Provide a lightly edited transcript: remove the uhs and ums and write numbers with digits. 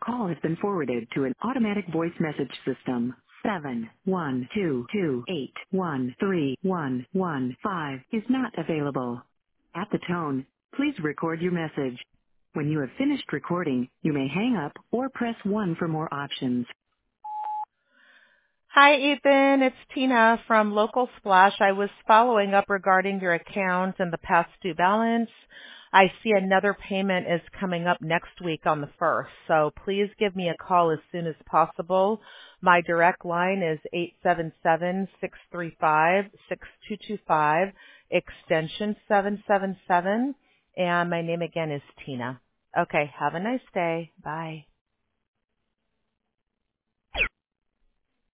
call has been forwarded to an automatic voice message system. 71228131115 is not available. At the tone, please record your message. When you have finished recording, you may hang up or press 1 for more options. Hi, Ethan. It's Tina from Local Splash. I was following up regarding your account and the past due balance. I see another payment is coming up next week on the 1st, so please give me a call as soon as possible. My direct line is 877-635-6225, extension 777, and my name again is Tina. Okay, have a nice day. Bye.